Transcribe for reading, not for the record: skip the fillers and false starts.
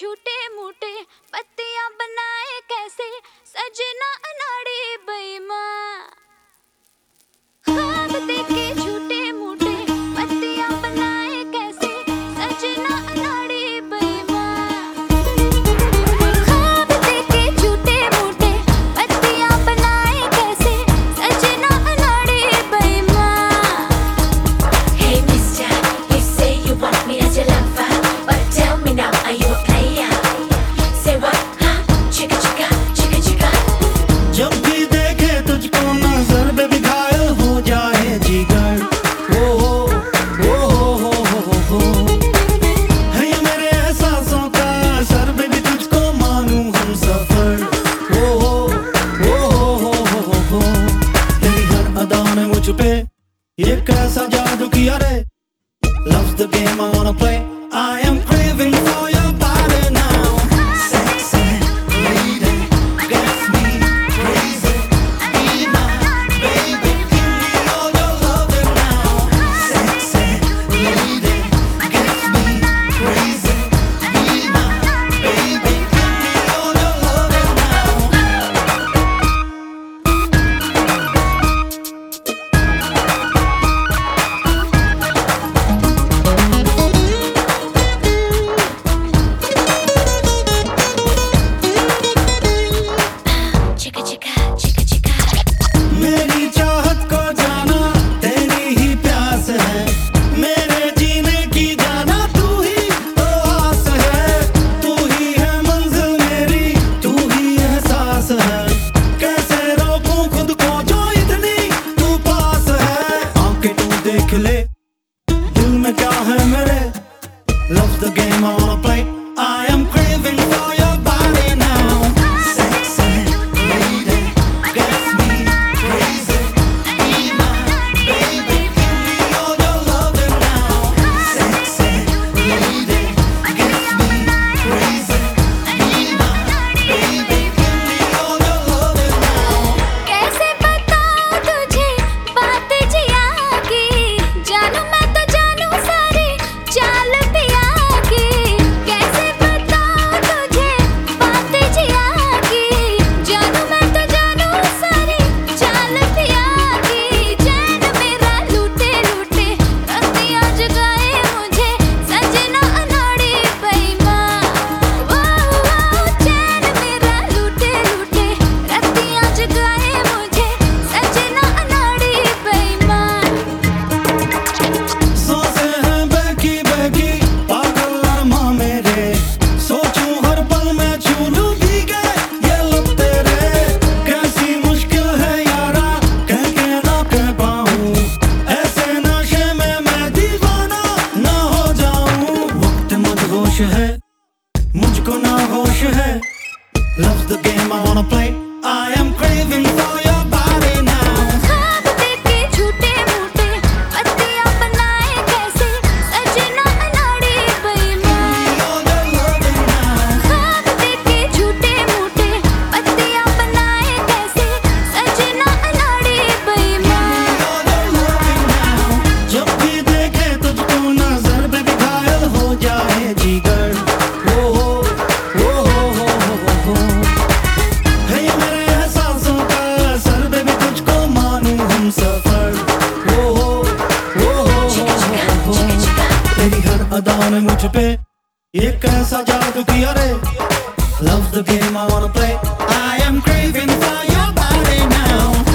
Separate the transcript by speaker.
Speaker 1: झूठे मूठे पत्तियां बनाए कैसे सजना अनाड़ी बेईमान। ख्वाब देखे झूठे मूठे पत्तियां बनाए कैसे सजना अनाड़ी बेईमान। ख्वाब देखे झूठे मूठे पत्तियां बनाए कैसे सजना अनाड़ी बेईमान।
Speaker 2: Hey mister, you say you want me as your lover, but tell me now, are you a player? Say what, huh? Chicka chicka, chicka chicka.
Speaker 3: जब भी देखे तुझको नजर बेबी घायल हो जाए जिगर। ओ हो है ये मेरे एहसासों का असर बेबी तुझको मानूं हम सफर। ओ हो तेरी हर अदा ने मुझ पे ये कैसा जादू किया रे। Love's the game I wanna play. I am craving for your body now. Sexy lady, gets me crazy. Be my baby, give me all your loving now. Sexy lady, gets me crazy. Be my baby, give me all your loving now.
Speaker 2: Chicka chicka, chicka chicka.
Speaker 3: मेरी चाहत को जाना तेरी ही प्यास है। मेरे जीने की जाना तू ही तो आस है। तू ही है मंजिल मेरी, तू ही एहसास है। कैसे रोकूं खुद को जो इतनी तू पास है। आंखें तू देख ले दिल में क्या है मेरे। Love's the game I wanna play. I am craving for your body now. Sexy lady, gets me crazy. Be my baby, give me all your loving now. Sexy lady, gets me crazy. Be my baby, give me all your loving now.
Speaker 1: कैसे बताऊं तुझे बात जिया की, जानू मैं तो जानू सारी चाल पिया की। कैसे बताऊं तुझे बात जिया की, जानू मैं तो जानू सारी चाल पिया की। चैन मेरा लूटे लूटे रतियां जगाए मुझे सजना अनाड़ी बेईमान। चैन मेरा लूटे लूटे रतियां जगाए मुझे सजना अनाड़ी बेईमान।
Speaker 3: सांसें हैं बहकी बहकी पागल अरमा मेरे। सोचूं हर पल में छू लूं भीगे ये लब तेरे। कैसी मुश्किल है यारा कह के ना कह पाऊं। ऐसे नशे में मैं दीवाना ना हो जाऊं। वक्त मदहोश है मुझको ना होश है। Love's the game I wanna play. I am craving for your body now.
Speaker 1: ख्वाब देखे झूठे मूठे पत्तियां बनाए कैसे सजना अनाड़ी बेईमान।
Speaker 3: All your loving now.
Speaker 1: ख्वाब देखे झूठे मूठे पत्तियां बनाए कैसे सजना अनाड़ी बेईमान।
Speaker 3: All your loving now. जब भी देखे तुझको नजर बेबी घायल हो जाए जिगर। ओ हो है ये मेरे एहसासों का असर बेबी तुझको मानूं हम सफर। ओ तेरी हर अदा ने मुझ पे ये कैसा जादू किया रे। Love's the game I wanna play. I am craving for your body now.